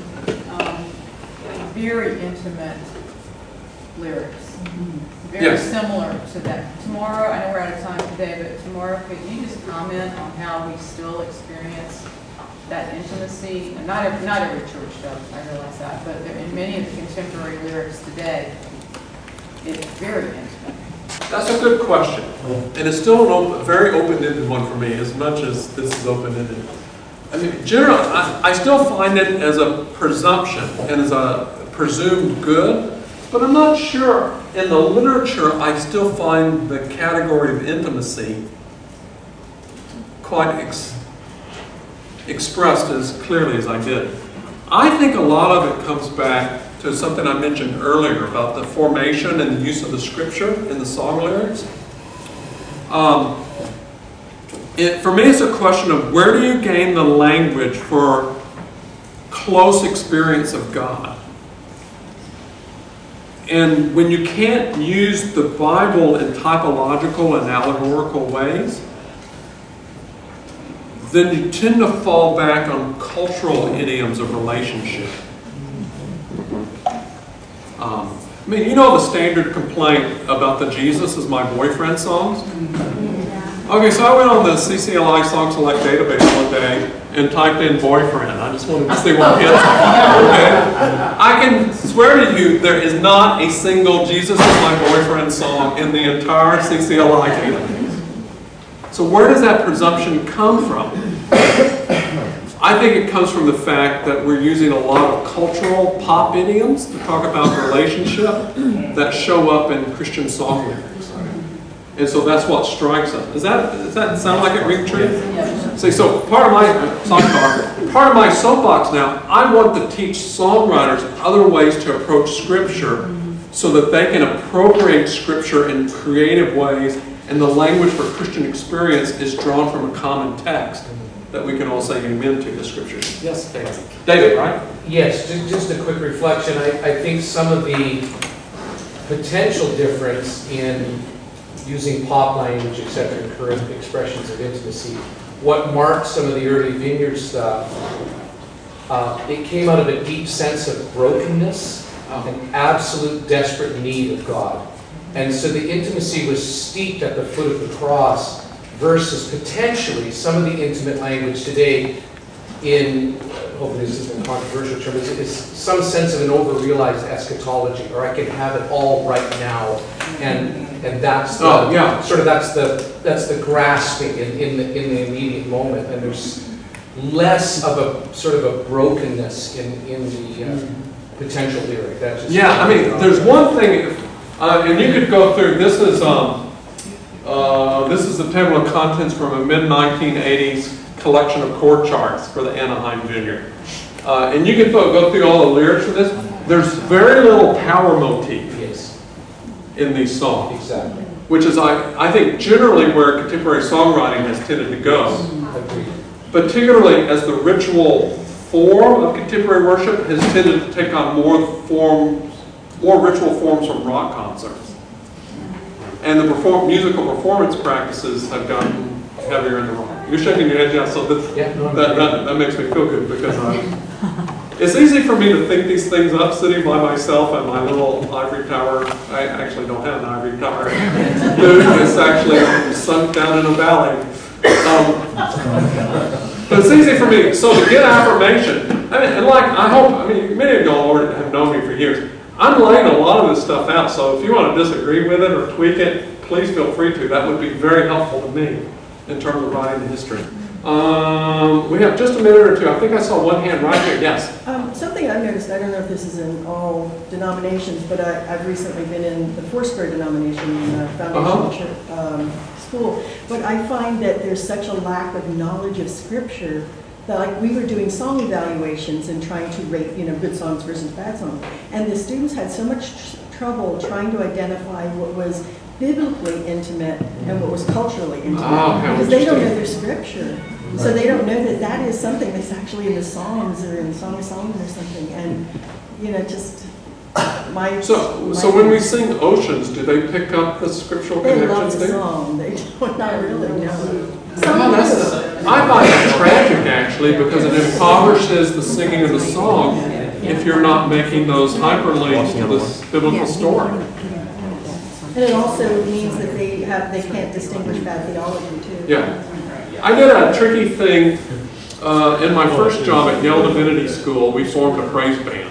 very intimate lyrics. Very Yes. similar to that. Tomorrow, I know we're out of time today, but tomorrow, could you just comment on how we still experience that intimacy? And not every church does, I realize that, but in many of the contemporary lyrics today, it's very intimate. That's a good question. And it's still a very open-ended one for me, as much as this is open-ended. I mean, generally, I still find it as a presumption and as a presumed good, but I'm not sure. In the literature, I still find the category of intimacy quite expressed as clearly as I did. I think a lot of it comes back to something I mentioned earlier about the formation and the use of the scripture in the song lyrics. For me, it's a question of where do you gain the language for close experience of God? And when you can't use the Bible in typological and allegorical ways, then you tend to fall back on cultural idioms of relationship. I mean, you know the standard complaint about the Jesus is my boyfriend songs? Okay, so I went on the CCLI Song Select database one day and typed in boyfriend. I just wanted to see what hits. Okay. I can swear to you there is not a single Jesus is my boyfriend song in the entire CCLI database. So where does that presumption come from? I think it comes from the fact that we're using a lot of cultural pop idioms to talk about relationship that show up in Christian song lyrics. And so that's what strikes us. Does that sound like it ring true? See, so part of my soapbox now, I want to teach songwriters other ways to approach Scripture so that they can appropriate Scripture in creative ways, and the language for Christian experience is drawn from a common text that we can all say amen to the Scriptures. Yes, David, right? Yes, just a quick reflection. I think some of the potential difference in using pop language, etc., and current expressions of intimacy, what marked some of the early Vineyard stuff, it came out of a deep sense of brokenness, an absolute desperate need of God. And so the intimacy was steeped at the foot of the cross versus potentially some of the intimate language today in, hopefully this isn't a controversial term, is some sense of an over-realized eschatology, or I can have it all right now. And that's the sort of that's the grasping in the immediate moment, and there's less of a sort of a brokenness in the potential lyric. That's just I mean, there's one thing, and you could go through. This is the table of contents from a mid-1980s collection of chord charts for the Anaheim Vineyard, and you can go through all the lyrics for this. There's very little power motif in these songs. Exactly. Which is, I think, generally where contemporary songwriting has tended to go. Agreed. Particularly as the ritual form of contemporary worship has tended to take on more ritual forms from rock concerts. And the musical performance practices have gotten heavier in the rock. You're shaking your head, yeah, so that makes me feel good because it's easy for me to think these things up sitting by myself at my little ivory tower. I actually don't have an ivory tower. It's actually sunk down in a valley. But it's easy for me. So to get affirmation, and like many of y'all already have known me for years. I'm laying a lot of this stuff out, so if you want to disagree with it or tweak it, please feel free to. That would be very helpful to me in terms of writing the history. We have just a minute or two. I think I saw one hand right here. Yes? Something I've noticed, I don't know if this is in all denominations, but I've recently been in the Foursquare denomination in the foundational church, school, but I find that there's such a lack of knowledge of Scripture that, like, we were doing song evaluations and trying to rate, good songs versus bad songs, and the students had so much trouble trying to identify what was biblically intimate and what was culturally intimate, because they don't know their Scripture. So they don't know that that is something that's actually in the Psalms or in Song of Solomon or something. And, just So when we sing Oceans, do they pick up the scriptural they love connections the there? song. They don't not really know. I find that tragic, actually, because it impoverishes the singing of the song if you're not making those hyperlinks to the biblical story. And it also means that they can't distinguish bad theology, too. Yeah. I did a tricky thing in my first job at Yale Divinity School. We formed a praise band.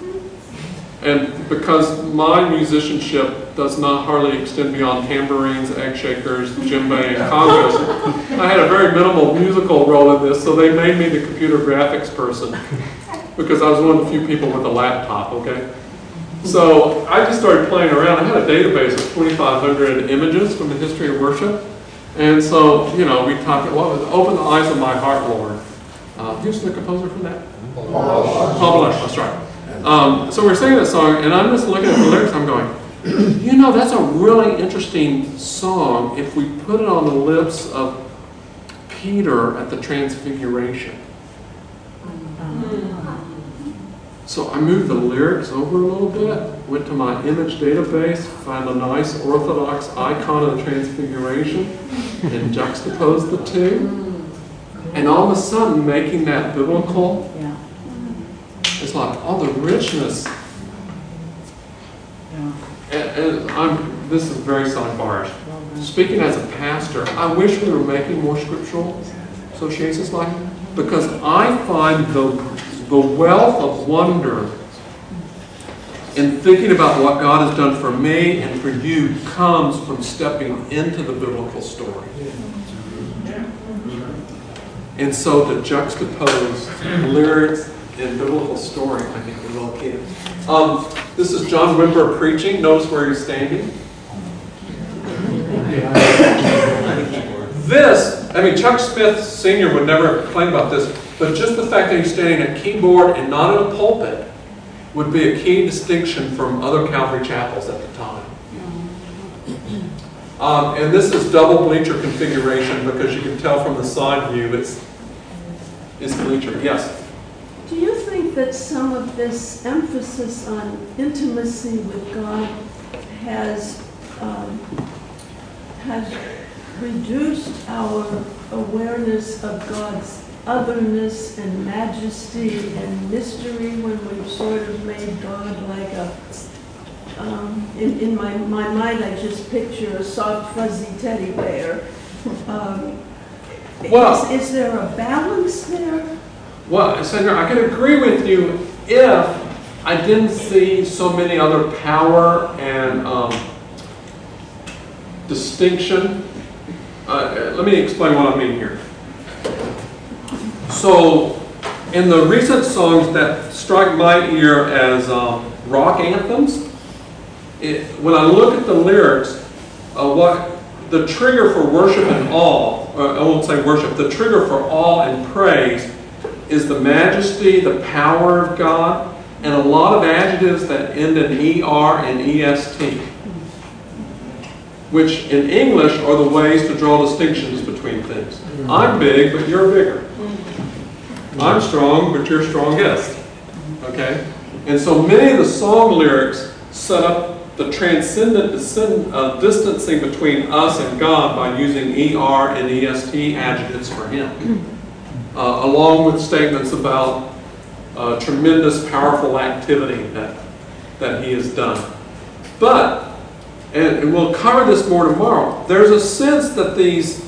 And because my musicianship does not hardly extend beyond tambourines, egg shakers, djembe, and congas, I had a very minimal musical role in this, so they made me the computer graphics person because I was one of the few people with a laptop, okay? So I just started playing around. I had a database of 2,500 images from the history of worship. And so, we talked about what was Open the Eyes of My Heart, Lord. Who's the composer for that? Paul Blush, that's right. So we're singing that song, and I'm just looking at the lyrics, I'm going, that's a really interesting song if we put it on the lips of Peter at the Transfiguration. So I moved the lyrics over a little bit, went to my image database, found a nice Orthodox icon of the Transfiguration, and juxtaposed the two. And all of a sudden, making that biblical, it's like all the richness. And this is very sidebarish. Speaking as a pastor, I wish we were making more scriptural associations like that, because I find the wealth of wonder in thinking about what God has done for me and for you comes from stepping into the biblical story. And so to juxtapose lyrics and biblical story, I think is well key. This is John Wimber preaching. Notice where he's standing. Chuck Smith Sr. would never complain about this, but just the fact that he's standing at a keyboard and not in a pulpit would be a key distinction from other Calvary chapels at the time. And this is double bleacher configuration because you can tell from the side view it's bleacher. Yes? Do you think that some of this emphasis on intimacy with God has reduced our awareness of God's otherness and majesty and mystery when we've sort of made God like a, in my mind I just picture a soft fuzzy teddy bear. Is there a balance there? Well, Senator, I can agree with you if I didn't see so many other power and distinction. Let me explain what I mean here. So, in the recent songs that strike my ear as rock anthems, when I look at the lyrics, what the trigger for worship and awe, I won't say worship, the trigger for awe and praise is the majesty, the power of God, and a lot of adjectives that end in ER and EST, which in English are the ways to draw distinctions between things. I'm big, but you're bigger. I'm strong, but you're strongest. Okay? And so many of the song lyrics set up the transcendent distancing between us and God by using ER and EST adjectives for Him. Along with statements about tremendous, powerful activity that He has done. But, and we'll cover this more tomorrow, there's a sense that these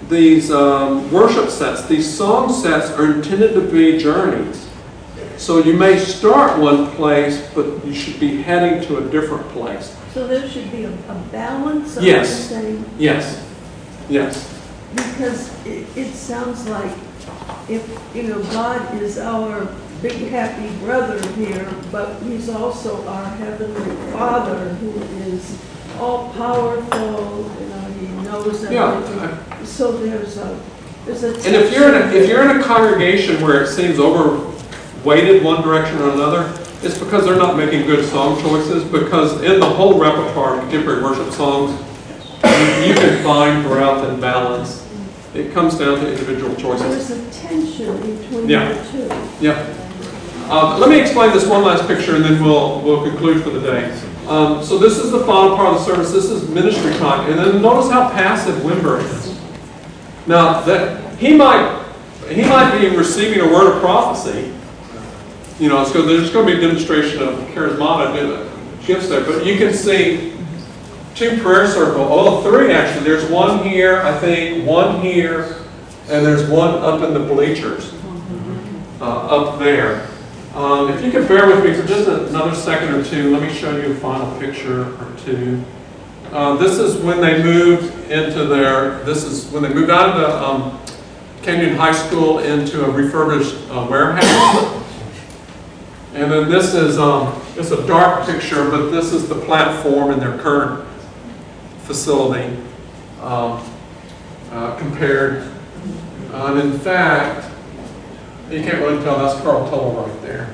these worship sets, these song sets are intended to be journeys. So you may start one place, but you should be heading to a different place. So there should be a balance of Yes. saying, Yes. Yes. because it sounds like if, God is our big happy brother here, but he's also our heavenly Father who is all powerful, he knows everything. Yeah. So there's a And if you're in a congregation where it seems overweighted one direction or another, it's because they're not making good song choices, because in the whole repertoire of contemporary worship songs, you can find breadth and balance. It comes down to individual choices. there's a tension between Yeah. the two. Yeah. Let me explain this one last picture, and then we'll conclude for the day. So this is the final part of the service. This is ministry time, and then notice how passive Wimber is. Now that he might be receiving a word of prophecy. So there's going to be a demonstration of charismatic gifts there, but you can see 2 prayer circles. Oh, 3 actually. There's one here, I think, one here, and there's one up in the bleachers, up there. If you could bear with me for just another second or two, let me show you a final picture or two. This is when they moved when they moved out of the Canyon High School into a refurbished warehouse. And then this is it's a dark picture, but this is the platform in their current facility compared. And in fact, you can't really tell, that's Carl Tull right there.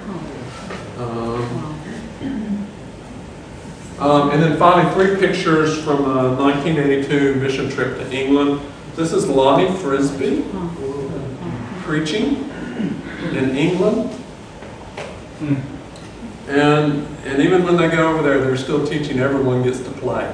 And then finally, 3 pictures from a 1982 mission trip to England. This is Lonnie Frisbee preaching in England. And even when they go over there, they're still teaching everyone gets to play.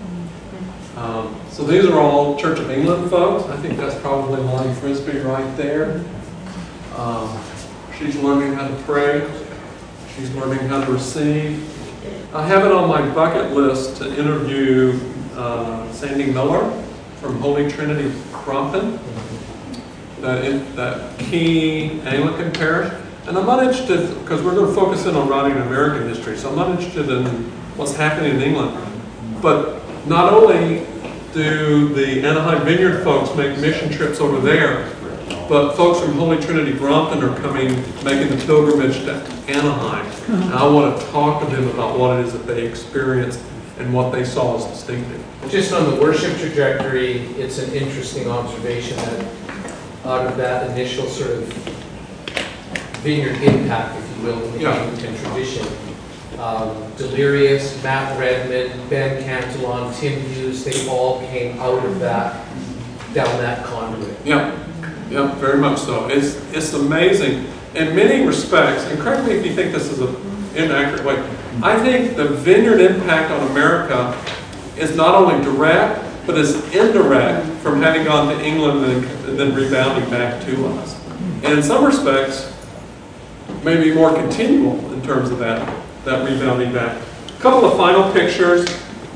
So these are all Church of England folks. I think that's probably Lonnie Frisbee right there. She's learning how to pray. She's learning how to receive. I have it on my bucket list to interview Sandy Miller from Holy Trinity Crompton, that key Anglican parish. And I'm not interested, because we're going to focus in on writing American history, so I'm not interested in what's happening in England. But not only do the Anaheim Vineyard folks make mission trips over there, but folks from Holy Trinity Brompton are making the pilgrimage to Anaheim. And I want to talk to them about what it is that they experienced and what they saw as distinctive. Just on the worship trajectory, it's an interesting observation that out of that initial sort of vineyard impact, if you will, in the Anglican tradition, Delirious, Matt Redman, Ben Cantillon, Tim Hughes, they all came out of that, down that conduit. Yeah, very much so. It's amazing in many respects, and correct me if you think this is an inaccurate way, I think the vineyard impact on America is not only direct, but is indirect from having gone to England and then rebounding back to us. And in some respects, maybe more continual in terms of that rebounding back. A couple of final pictures.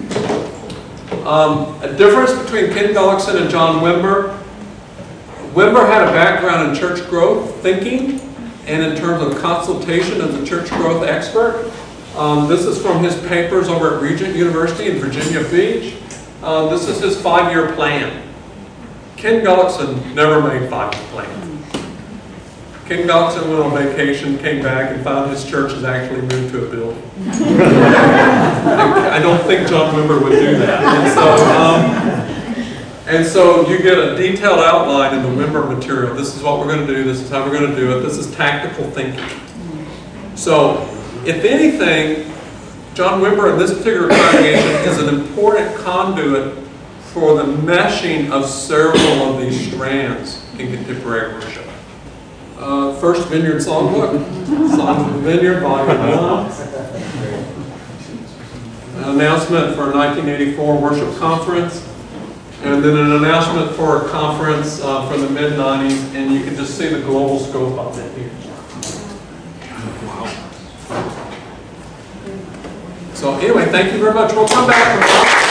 A difference between Ken Gullickson and John Wimber. Wimber had a background in church growth thinking and in terms of consultation as a church growth expert. This is from his papers over at Regent University in Virginia Beach. This is his 5-year plan. Ken Gullickson never made 5-year plans. Ken Gullickson went on vacation, came back, and found his church has actually moved to a building. I don't think John Wimber would do that. And so you get a detailed outline in the Wimber material. This is what we're going to do. This is how we're going to do it. This is tactical thinking. So, if anything, John Wimber in this particular congregation is an important conduit for the meshing of several of these strands in contemporary worship. First Vineyard Songbook, Songs of the Vineyard, Volume 1. An announcement for a 1984 worship conference, and then an announcement for a conference from the mid-90s, and you can just see the global scope of it here. Wow. So anyway, thank you very much. We'll come back.